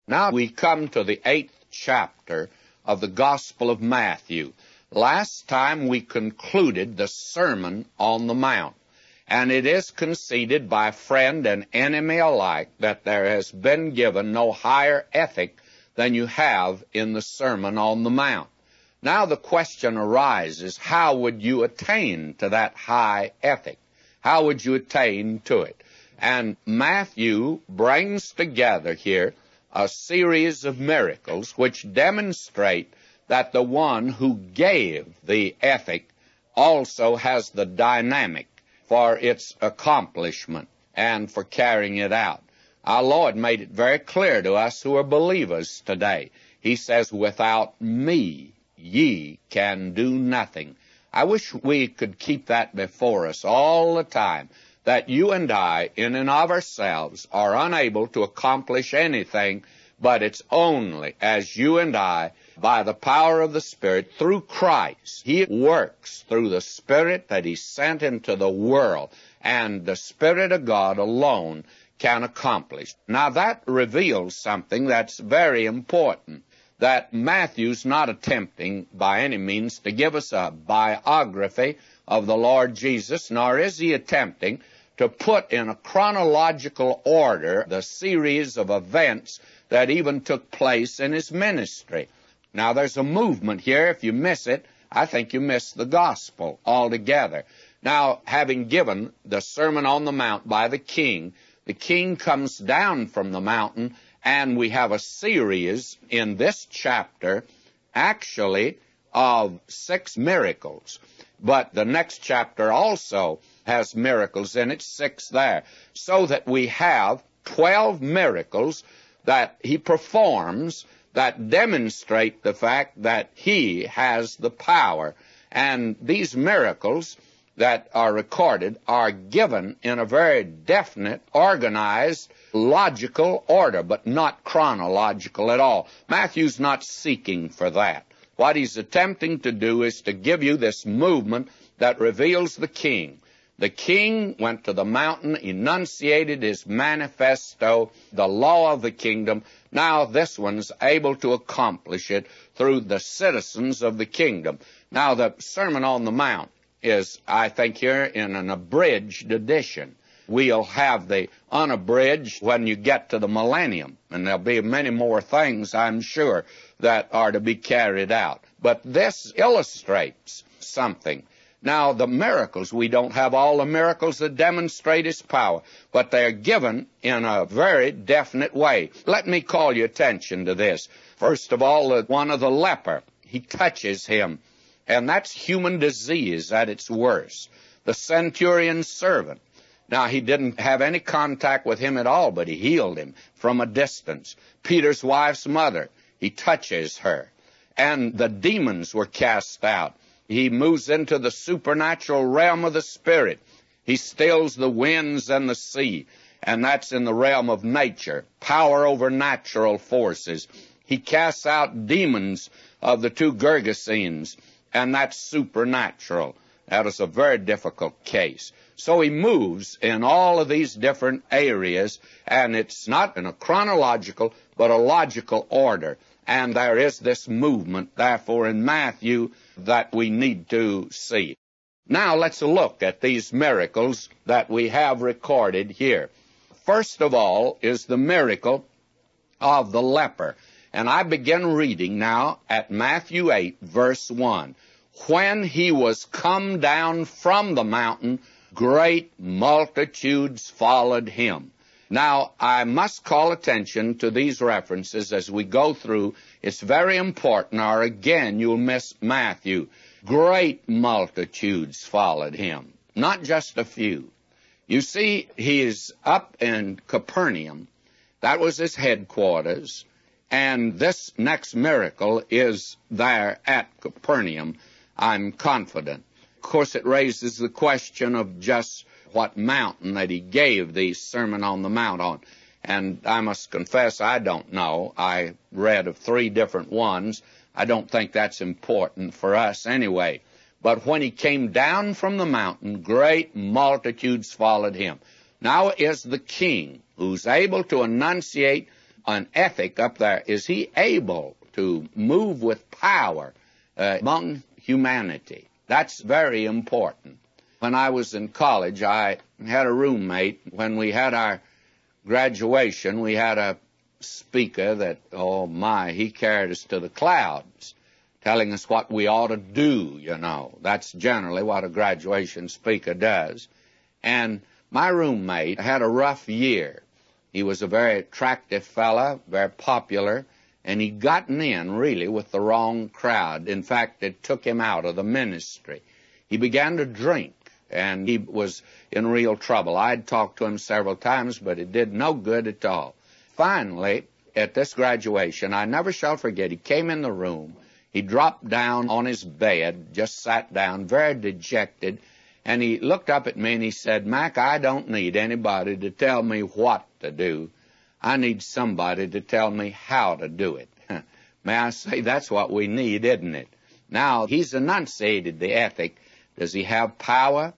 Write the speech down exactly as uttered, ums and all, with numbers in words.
Now we come to the eighth chapter of the Gospel of Matthew. Last time we concluded the Sermon on the Mount, and it is conceded by friend and enemy alike that there has been given no higher ethic than you have in the Sermon on the Mount. Now the question arises, how would you attain to that high ethic? How would you attain to it? And Matthew brings together here a series of miracles which demonstrate that the one who gave the ethic also has the dynamic for its accomplishment and for carrying it out. Our Lord made it very clear to us who are believers today. He says, without me, ye can do nothing. I wish we could keep that before us all the time, that you and I, in and of ourselves, are unable to accomplish anything, but it's only as you and I, by the power of the Spirit, through Christ. He works through the Spirit that He sent into the world, and the Spirit of God alone can accomplish. Now that reveals something that's very important, that Matthew's not attempting by any means to give us a biography of the Lord Jesus, nor is he attempting to put in a chronological order the series of events that even took place in his ministry. Now, there's a movement here. If you miss it, I think you miss the gospel altogether. Now, having given the Sermon on the Mount by the king, the king comes down from the mountain, and we have a series in this chapter, actually, of six miracles. But the next chapter also has miracles in it, six there, so that we have twelve miracles that he performs that demonstrate the fact that he has the power. And these miracles that are recorded are given in a very definite, organized, logical order, but not chronological at all. Matthew's not seeking for that. What he's attempting to do is to give you this movement that reveals the king. The king went to the mountain, enunciated his manifesto, the law of the kingdom. Now this one's able to accomplish it through the citizens of the kingdom. Now the Sermon on the Mount is, I think, here in an abridged edition. We'll have the unabridged when you get to the millennium, and there'll be many more things, I'm sure, that are to be carried out. But this illustrates something. Now, the miracles, we don't have all the miracles that demonstrate his power, but they're given in a very definite way. Let me call your attention to this. First of all, the one of the leper, he touches him, and that's human disease at its worst. The centurion's servant, now he didn't have any contact with him at all, but he healed him from a distance. Peter's wife's mother, he touches her, and the demons were cast out. He moves into the supernatural realm of the Spirit. He stills the winds and the sea, and that's in the realm of nature, power over natural forces. He casts out demons of the two Gergesenes, and that's supernatural. That is a very difficult case. So he moves in all of these different areas, and it's not in a chronological, but a logical order. And there is this movement, therefore, in Matthew that we need to see. Now let's look at these miracles that we have recorded here. First of all is the miracle of the leper. And I begin reading now at Matthew eight, verse one. When he was come down from the mountain, great multitudes followed him. Now, I must call attention to these references as we go through. It's very important, or again, you'll miss Matthew. Great multitudes followed him, not just a few. You see, he is up in Capernaum. That was his headquarters. And this next miracle is there at Capernaum, I'm confident. Of course, it raises the question of just what mountain that he gave the Sermon on the Mount on. And I must confess, I don't know. I read of three different ones. I don't think that's important for us anyway. But when he came down from the mountain, great multitudes followed him. Now is the king who's able to enunciate an ethic up there? Is he able to move with power uh, among humanity? That's very important. When I was in college, I had a roommate. When we had our graduation, we had a speaker that, oh my, he carried us to the clouds, telling us what we ought to do, you know. That's generally what a graduation speaker does. And my roommate had a rough year. He was a very attractive fella, very popular, and he'd gotten in, really, with the wrong crowd. In fact, it took him out of the ministry. He began to drink, and he was in real trouble. I'd talked to him several times, but it did no good at all. Finally, at this graduation, I never shall forget, he came in the room, he dropped down on his bed, just sat down, very dejected, and he looked up at me and he said, Mac, I don't need anybody to tell me what to do. I need somebody to tell me how to do it. May I say, that's what we need, isn't it? Now, he's enunciated the ethic. Does he have power?